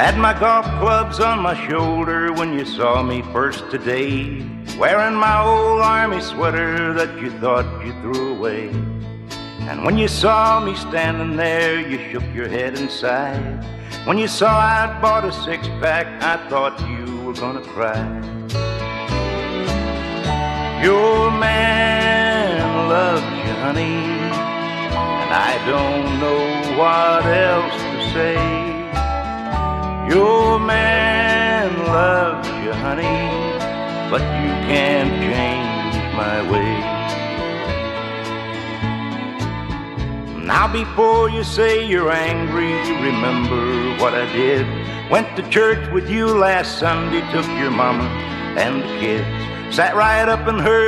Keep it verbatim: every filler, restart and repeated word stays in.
Had my golf clubs on my shoulder when you saw me first today, wearing my old army sweater that you thought you threw away. And when you saw me standing there, you shook your head and sighed. When you saw I'd bought a six-pack, I thought you were gonna cry. Your man loves you, honey, and I don't know what else to say. Your man loves you, honey, but you can't change my way. Now before you say you're angry, remember what I did. Went to church with you last Sunday, took your mama and the kids, sat right up and heard